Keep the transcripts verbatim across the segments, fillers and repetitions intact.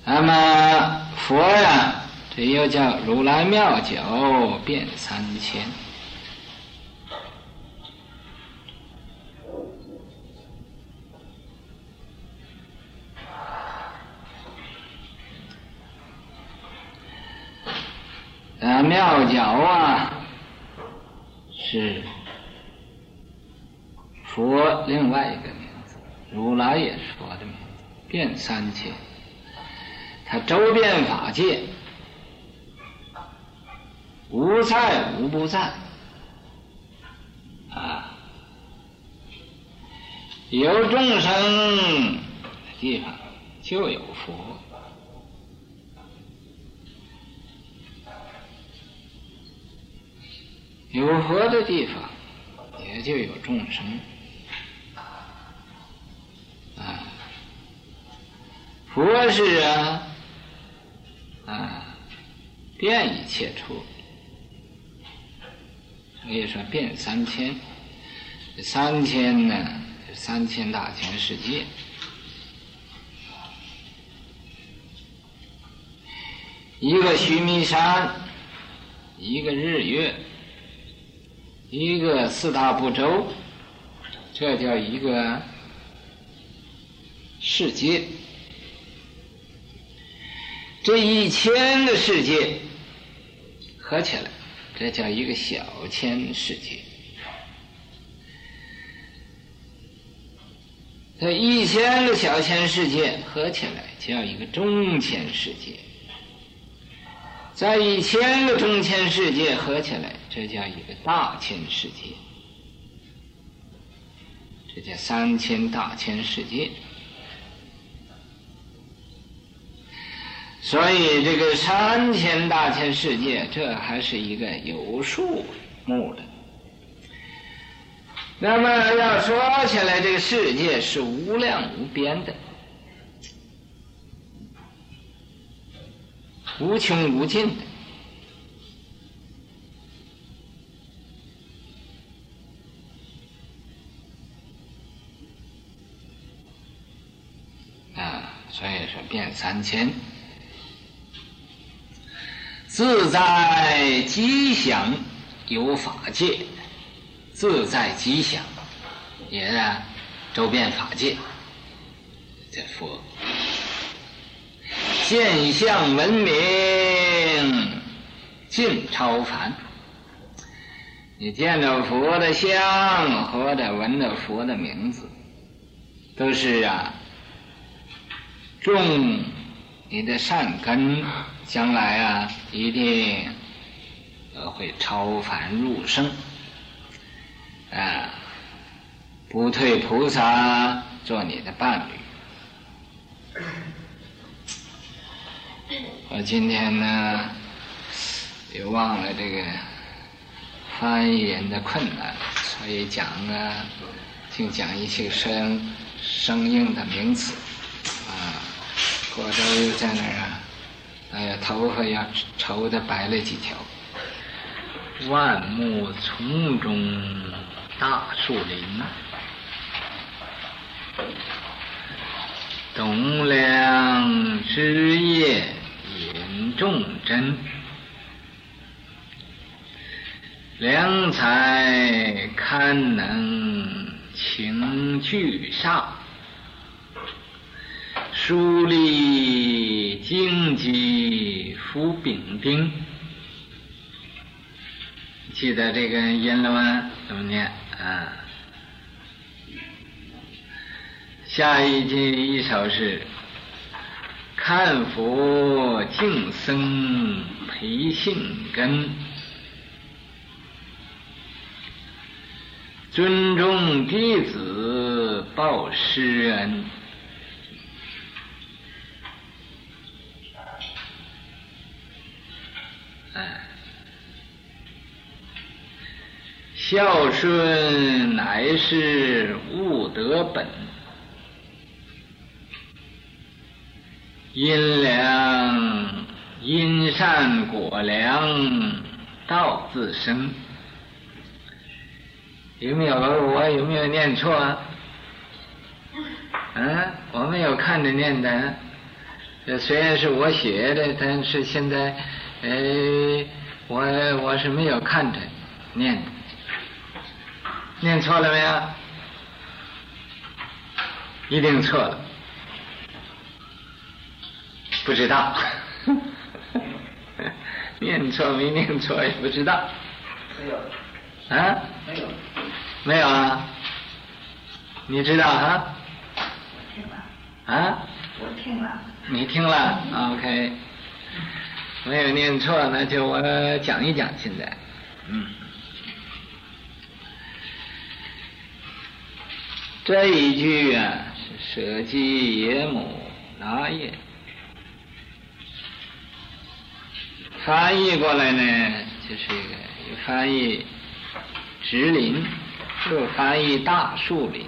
那么佛呀，这又叫如来妙酒遍三千。呃，妙酒啊，是佛另外一个名字，如来也是佛的名字，遍三千。他周遍法界，无在无不在啊，有众生的地方就有佛，有佛的地方也就有众生啊。佛是啊啊遍一切处，所以说遍三千。这三千呢，是三千大千世界。一个须弥山，一个日月，一个四大部洲，这叫一个世界。这一千个世界合起来，这叫一个小千世界。这一千个小千世界合起来叫一个中千世界。在一千个中千世界合起来，这叫一个大千世界。这叫三千大千世界。所以这个三千大千世界，这还是一个有数目的。那么要说起来，这个世界是无量无边的，无穷无尽的啊，所以说遍三千。自在吉祥有法界，自在吉祥也呢周遍法界。这佛现象闻名尽超凡，你见到佛的像或者闻到佛的名字，都是啊种你的善根，将来啊一定呃会超凡入圣啊，不退菩萨做你的伴侣。我今天呢也忘了这个翻译人的困难，所以讲啊净讲一些生生硬的名词啊。郭州又在那儿啊，哎呀，头发要愁的白了几条。万木丛中大树林，栋梁枝叶引众真，良才堪能情俱煞，疏立荆棘浮丙丁。记得这个音了吗？怎么念啊？下一句一首是看佛敬僧培信根，尊重弟子报师恩。哎，孝顺乃是悟德本，因良因善果良道自生。有没有我有没有念错啊？嗯，我没有看着念的。 这虽然是我写的，但是现在，哎，我我是没有看着念的，念错了没有？一定错了，不知道，念错没念错也不知道。 没有。 啊？ 没有。 没有啊？你知道啊？ 我听了。 啊？ 我听了。 你听了 ？OK， 没有念错，那就我讲一讲现在。嗯，这一句啊是舍基耶母拿耶，翻译过来呢就是一个有翻译直林，又翻译大树林。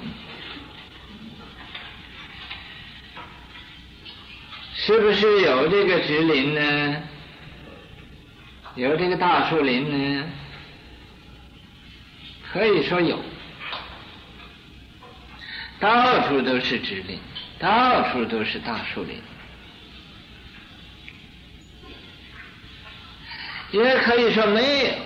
是不是有这个直林呢？有这个大树林呢？可以说有，到处都是直林，到处都是大树林。也可以说没有，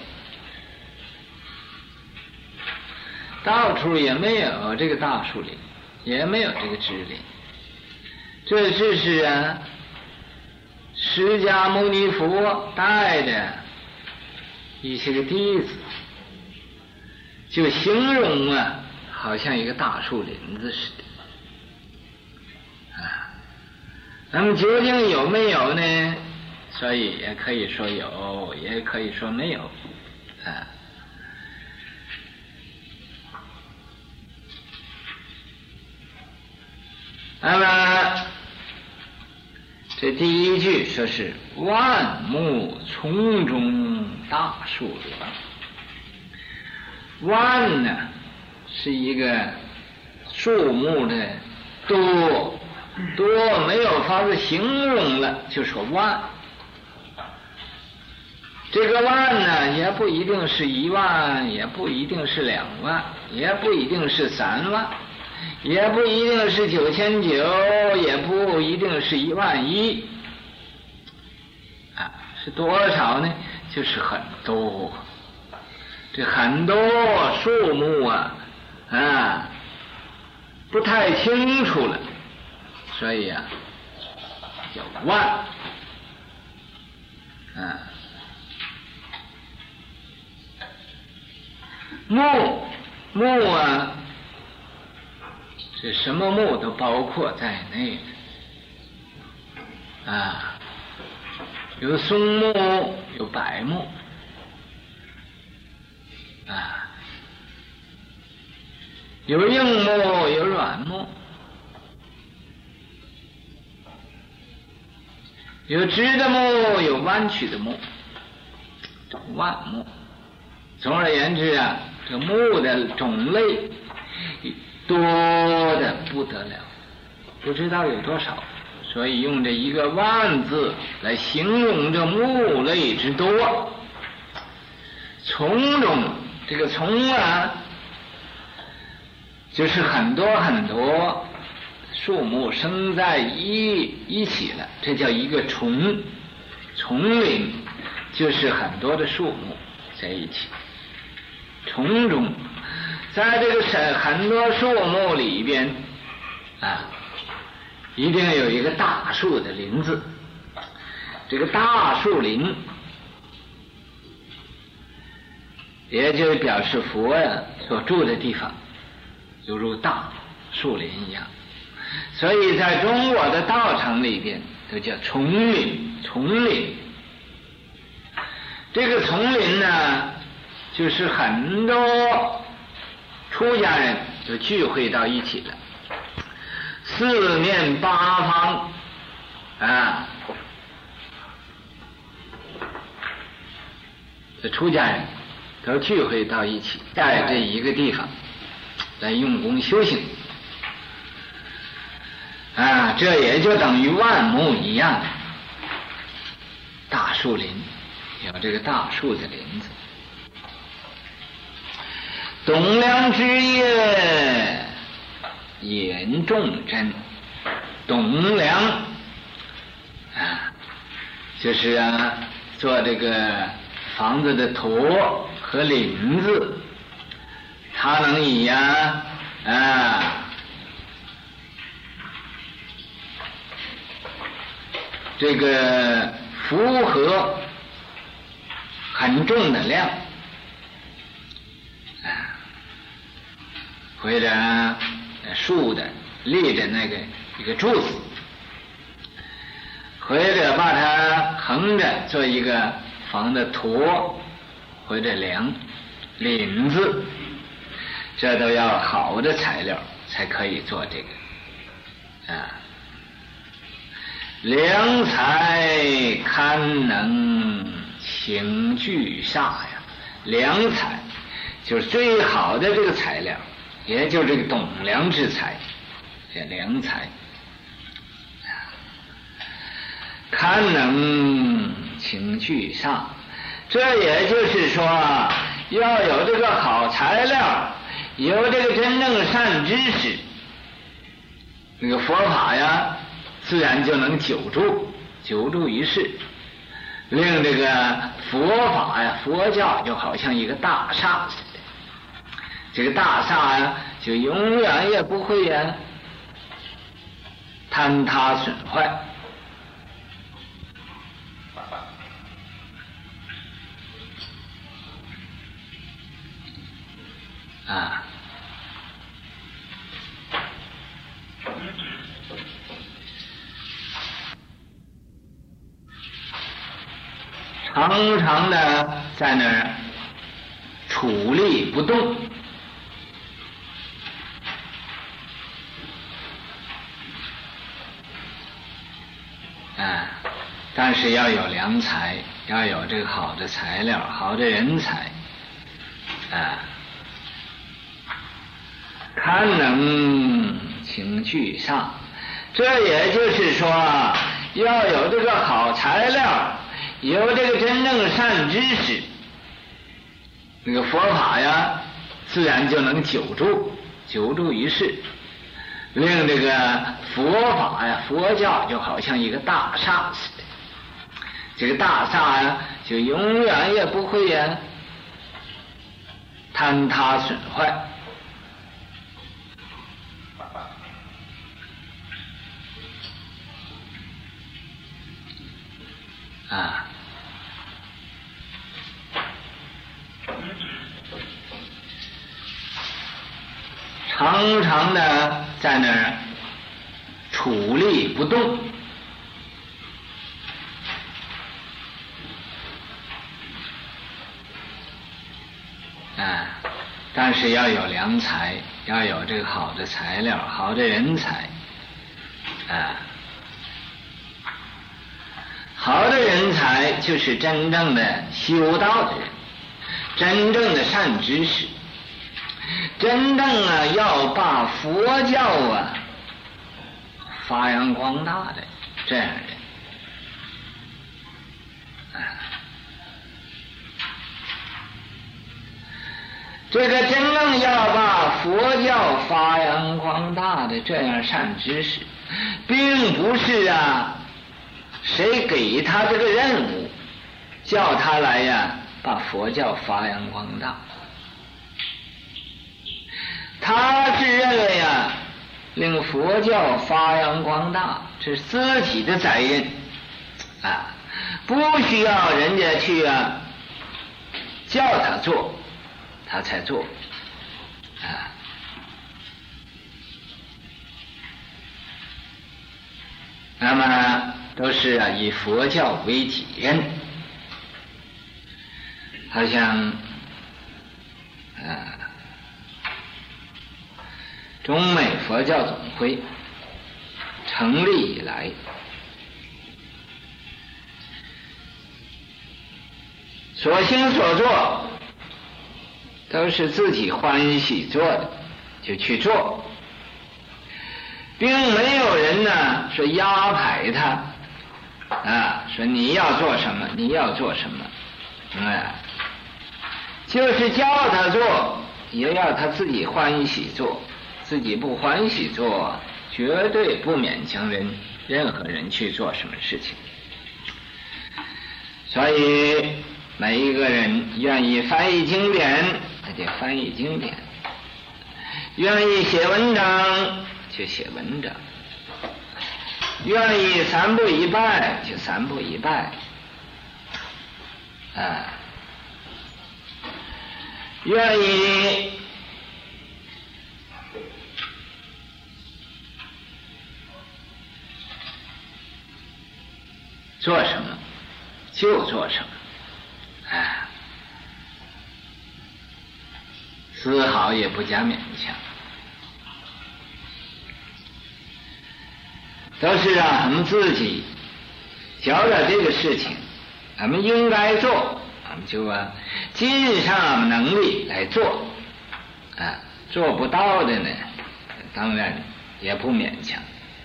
到处也没有这个大树林，也没有这个直林。这只是啊，释迦牟尼佛带着一些个弟子，就形容啊，好像一个大树林子似的啊。那么究竟有没有呢？所以也可以说有，也可以说没有啊。那么这第一句说是万木丛中大树林，万呢是一个树木的多，多没有法子形容了，就说万。这个万呢也不一定是一万，也不一定是两万，也不一定是三万，也不一定是九千九，也不一定是一万一，啊，是多少呢？就是很多，这很多数目啊，啊，不太清楚了，所以啊，叫万，啊，木木啊。这什么木都包括在内的啊，有松木，有柏木啊，有硬木，有软木，有直的木，有弯曲的木，万木。总而言之啊，这木的种类多的不得了，不知道有多少，所以用这一个万字来形容这木类之多。丛中，这个丛啊，就是很多很多树木生在一一起了，这叫一个丛。丛林就是很多的树木在一起，丛中。在这个很多树木里边啊，一定有一个大树的林子。这个大树林也就表示佛呀所住的地方犹如大树林一样，所以在中国的道场里边都叫丛林。丛林这个丛林呢，就是很多出家人就聚会到一起了，四面八方啊，这出家人都聚会到一起，在这一个地方来用功修行啊，这也就等于万木一样，大树林有这个大树的林子。董梁之业，严仲真。董梁就是啊，做这个房子的托和领子，它能以呀啊这个符合很重的量啊，或者竖的立着那个一个柱子，或者把它横着做一个房的托或者梁领子，这都要好的材料才可以做这个啊。良材堪能请聚煞呀，良材就是最好的这个材料，也就是这个董良之材，这良材堪能请聚煞，这也就是说要有这个好材料，有这个真正善知识，那个佛法呀自然就能久住，久住于世，令这个佛法呀佛教就好像一个大厦似的，这个大厦呀就永远也不会呀坍塌损坏啊。常常的在那儿矗立不动啊，但是要有良材，要有这个好的材料，好的人才啊，堪能请聚煞，这也就是说要有这个好材料，有这个真正善知识，那个佛法呀自然就能久住，久住于世，令这个佛法呀佛教就好像一个大厦似的，这个大厦呀就永远也不会呀坍塌损坏啊。常常的在那儿矗立不动啊，但是要有良材，要有这个好的材料，好的人才啊。好的人才就是真正的修道的人，真正的善知识，真正啊要把佛教啊发扬光大的这样的人啊，这个真正要把佛教发扬光大的这样善知识，并不是啊谁给他这个任务叫他来呀把佛教发扬光大，他是认为呀令佛教发扬光大这是自己的责任啊，不需要人家去啊叫他做他才做啊。那么都是啊以佛教为己任，好像啊中美佛教总会成立以来，所行所做都是自己欢喜做的就去做，并没有人呢说压迫他啊，说你要做什么你要做什么，嗯，就是叫他做也要他自己欢喜做，自己不欢喜做绝对不勉强人任何人去做什么事情所以每一个人愿意翻译经典，他就翻译经典；愿意写文章就写文章；愿意三步一拜就三步一拜。啊，愿意做什么就做什么，啊，丝毫也不加勉强，都是让他们自己觉得这个事情我们应该做，我们就啊尽上能力来做，啊，做不到的呢，当然也不勉强，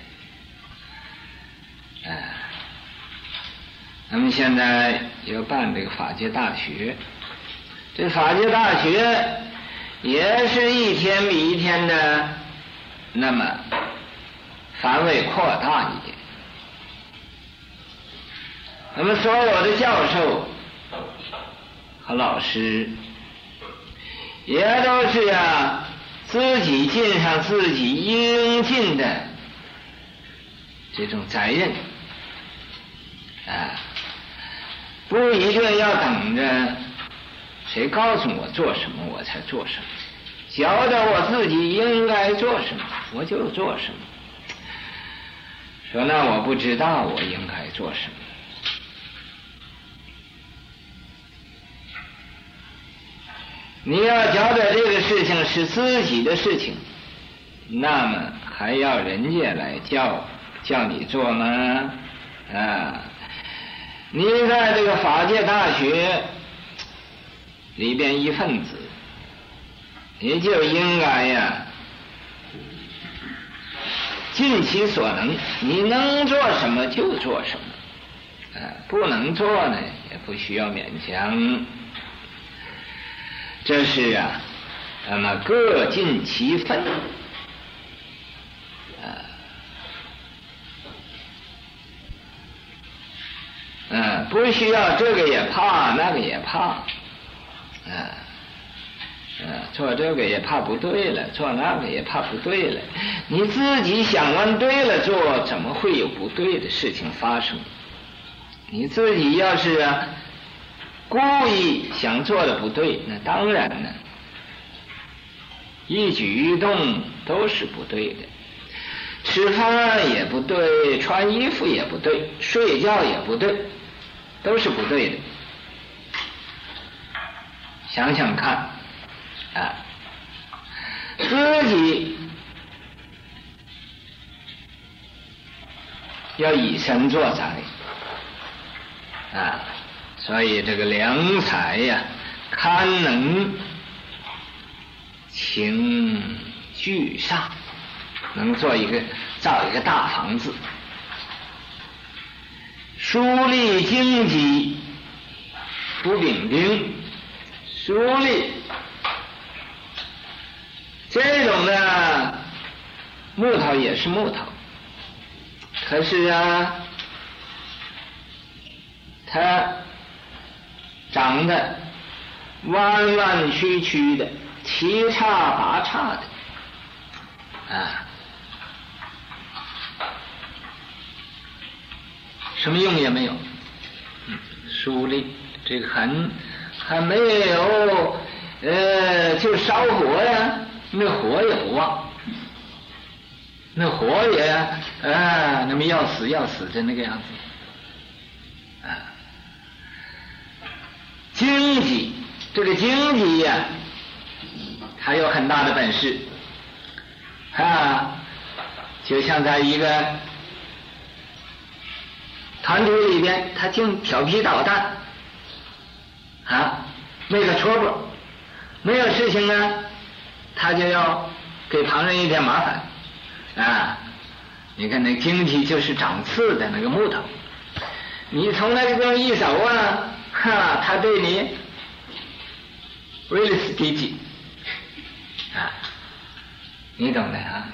啊。咱们现在有办这个法界大学，这法界大学也是一天比一天的那么范围扩大一点。那么所有的教授和老师也都是啊自己尽上自己应尽的这种责任啊，不一定要等着谁告诉我做什么我才做什么，觉得我自己应该做什么我就做什么，说那我不知道我应该做什么。你要觉得这个事情是自己的事情，那么还要人家来叫叫你做吗？啊，你在这个法界大学里边一份子，你就应该呀尽其所能，你能做什么就做什么，啊，不能做呢也不需要勉强。这是啊，那么各尽其分，啊，嗯，不需要这个也怕那个也怕，啊，啊，做这个也怕不对了，做那个也怕不对了。你自己想完对了做，怎么会有不对的事情发生？你自己要是啊故意想做的不对，那当然呢，一举一动都是不对的，吃饭也不对，穿衣服也不对，睡觉也不对，都是不对的。想想看啊，自己要以身作则啊，所以这个良才呀，堪能请居上，能做一个造一个大房子，疏立荆棘不丙丁，疏立这种的木头也是木头，可是啊它长得弯弯曲曲的，七叉八叉的，啊，什么用也没有。嗯，疏立这个很还没有，呃，就烧火呀，那火也不旺，那火也啊，那么要死要死的那个样子，啊。经济，这个经济呀，它有很大的本事，啊，就像在一个团体里边，他净调皮捣蛋，啊，没个戳破，没有事情呢，他就要给旁人一点麻烦，啊，你看那经济就是长刺的那个木头，你从那个地方一手啊。哈，他对你 really sticky 啊，你懂的啊？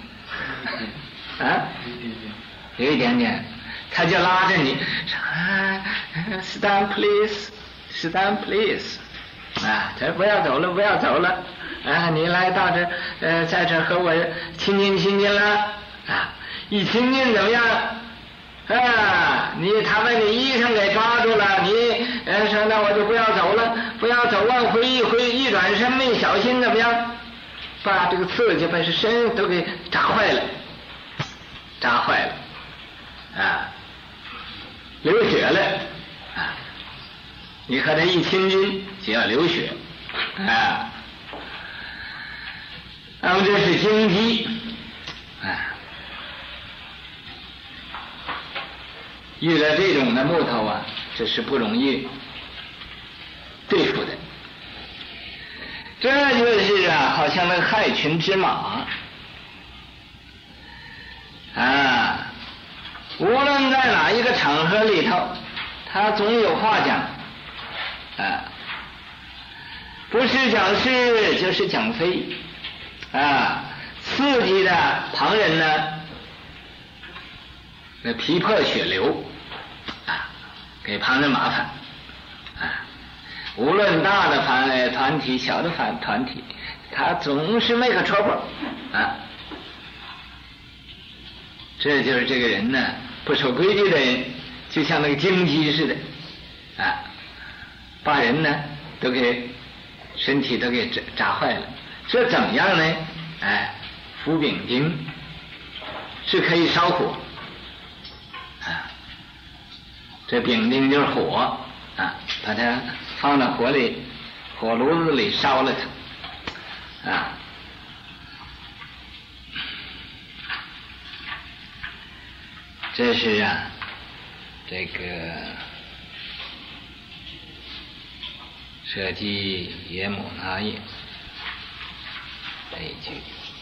啊，有一点点，他就拉着你，啊， ，stand please，stand please， 啊，这不要走了，不要走了，啊，你来到这，呃，在这和我亲近亲近了，啊，一亲近怎么样？啊，你他把你衣裳给抓住了，你呃说那我就不要走了，不要走，往回一回，一转身没小心怎么样？把这个刺就把这身都给扎坏了，扎坏了，啊，流血了，啊，你和他一亲近就要流血，啊，那么这是荆棘，啊。遇到这种的木头啊，这是不容易对付的。这就是啊，好像那个害群之马啊，无论在哪一个场合里头，他总有话讲啊，不是讲是就是讲非啊，刺激的旁人呢，那皮破血流。给旁人麻烦，啊，无论大的团团体、小的团团体，他总是make个 trouble， 啊，这就是这个人呢，不守规矩的人，就像那个荆棘似的，啊，把人呢都给身体都给扎扎坏了。这怎么样呢？哎，服丙丁是可以烧火。这丙丁就是火啊，把它放到火里，火炉子里烧了它啊。这是啊，这个舍己耶母那也这一句。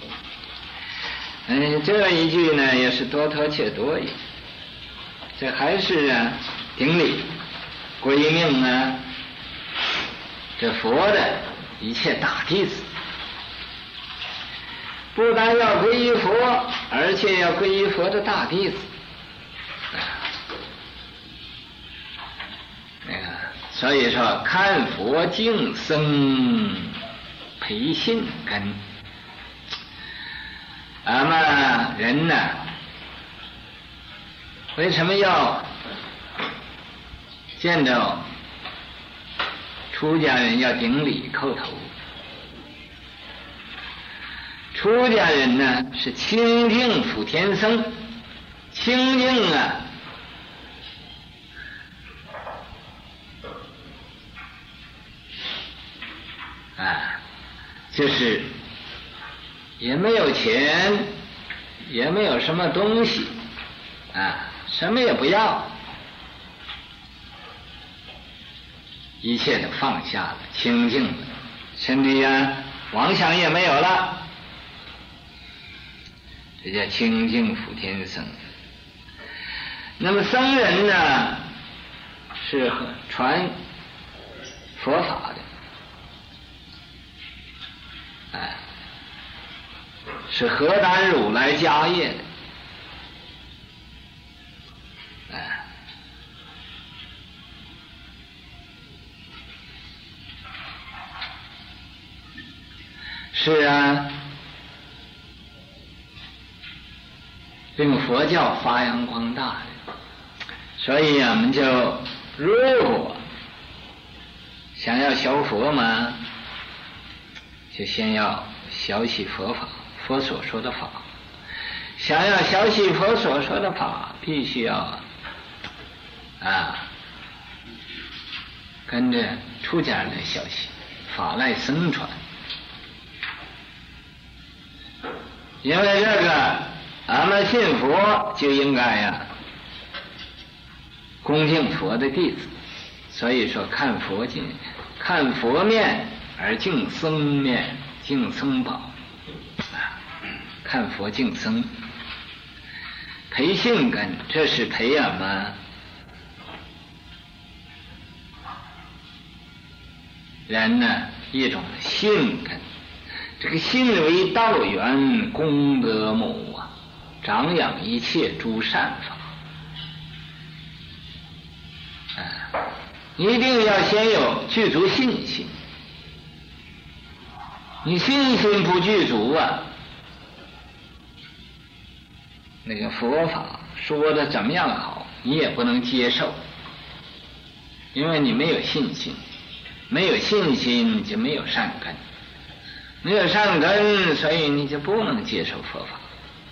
嗯，这一句呢也是多托且多也，这还是啊。顶礼归命呢，这佛的一切大弟子，不但要皈依佛，而且要皈依佛的大弟子。那个，所以说看佛敬僧培信根。俺们人呢，为什么要见着出家人要顶礼叩头？出家人呢是清净普天僧，清净啊，啊，就是也没有钱，也没有什么东西，啊，什么也不要。一切都放下了，清净了，身体啊妄想也没有了，这叫清净普天僧。那么僧人呢，是传佛法的，哎，是何担如来家业的，哎。是啊，令佛教发扬光大的。所以啊，我们就如果想要学佛嘛，就先要学习佛法，佛所说的法。想要学习佛所说的法，必须要啊跟着出家人来学习，法来僧传。因为这个，俺们信佛就应该呀、啊、恭敬佛的弟子，所以说看佛敬，看佛面而敬僧面，敬僧宝啊，看佛敬僧，培信根，这是培养嘛人呢一种信根。这个信为道源，功德母啊，长养一切诸善法啊，一定要先有具足信心。你信心不具足啊，那个佛法说的怎么样好，你也不能接受，因为你没有信心，没有信心就没有善根，没有善根，所以你就不能接受佛法。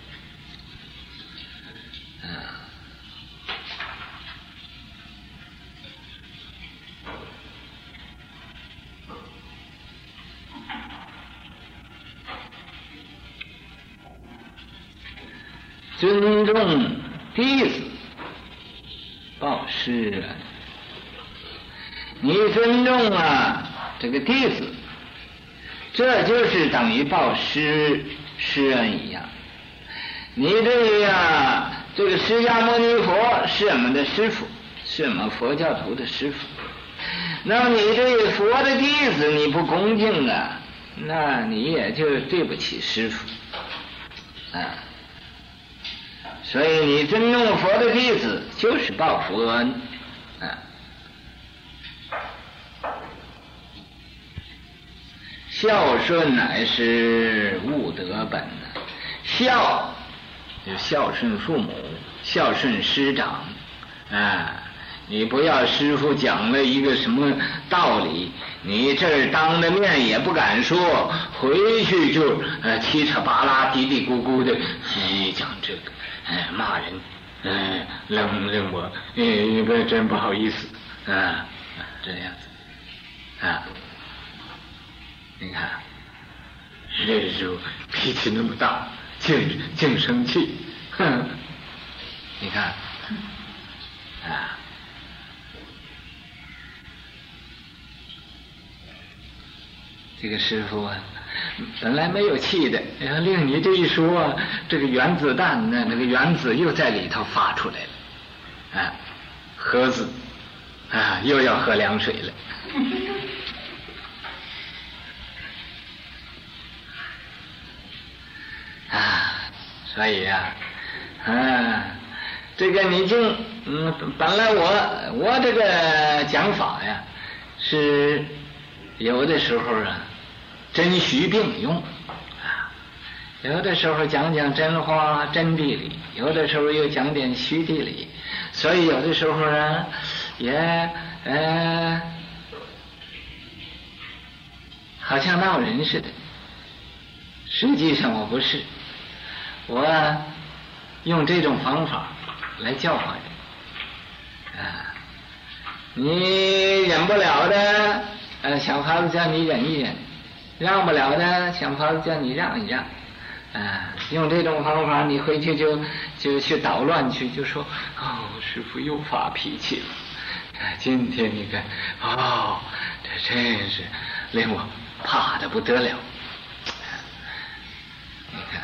尊重弟子，报师恩。你尊重啊这个弟子，这就是等于报师师恩一样。你对呀，这个释迦牟尼佛是我们的师父，是我们佛教徒的师父。那么你对佛的弟子你不恭敬啊，那你也就对不起师父啊。所以你尊重佛的弟子，就是报佛恩啊。孝顺乃是务德本呐，孝就孝顺父母，孝顺师长啊。你不要师父讲了一个什么道理，你这儿当着面也不敢说，回去就呃七扯八拉嘀嘀咕咕的哎讲这个，哎骂人，哎冷冷我，哎不真不好意思啊，这样子啊。你看这时候脾气那么大，净净生气，哼，你看啊。这个师傅啊，本来没有气的，然后令你这一说啊，这个原子弹呢，那个原子又在里头发出来了，啊，盒子啊，又要喝凉水了。啊，所以呀、啊，啊，这个你就嗯，本来我我这个讲法呀，是有的时候啊。真虚并用啊，有的时候讲讲真话真谛理，有的时候又讲点虚谛理，所以有的时候啊也呃好像闹人似的，实际上我不是，我用这种方法来教化人啊，你忍不了的呃小孩子叫你忍一忍，让不了的想法子叫你让一让，啊，用这种方法，你回去就就去捣乱去，就说哦，师父又发脾气了，啊，今天你看，哦，这真是令我怕得不得了，啊、你看，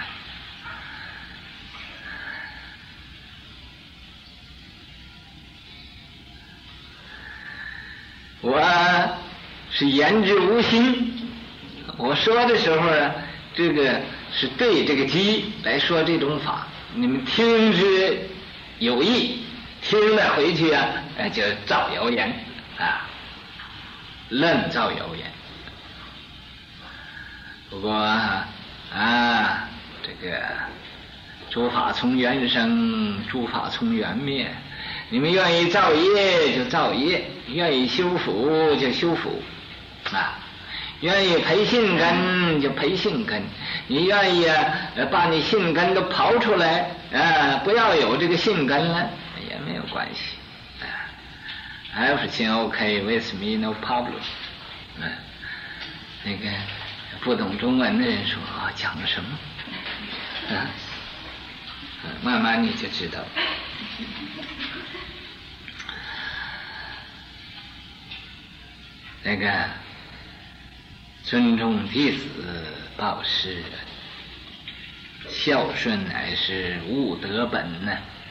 我是言之无心。我说的时候啊，这个是对这个鸡来说这种法，你们听之有益，听了回去啊，就造谣言啊，愣造谣言。不过啊，这个诸法从缘生，诸法从缘灭，你们愿意造业就造业，愿意修福就修福啊。愿意培信根就培信根，你愿意啊把你信根都刨出来啊，不要有这个信根了也没有关系啊。Everything OK with me, no problem。嗯，那个不懂中文的人说啊讲了什么？啊，慢慢你就知道。那个。尊重弟子，报师恩，孝顺乃是务德本呢。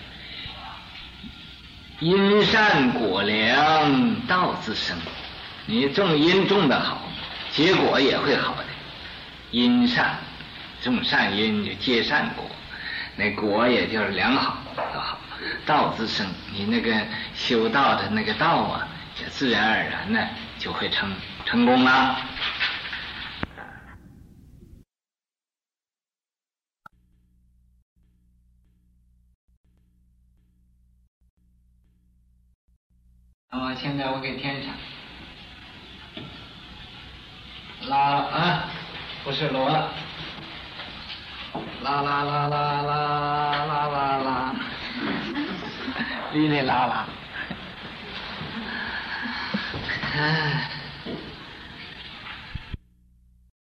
因善果良，道自生。你种因种得好，结果也会好的。因善，种善因就结善果。 那果也就是良好都好。道自生，你那个修道的那个道啊，就自然而然的就会成成功了。那么现在我给添上拉啊，不是罗了，啦啦啦啦啦啦啦啦，哩哩啦啦，哎。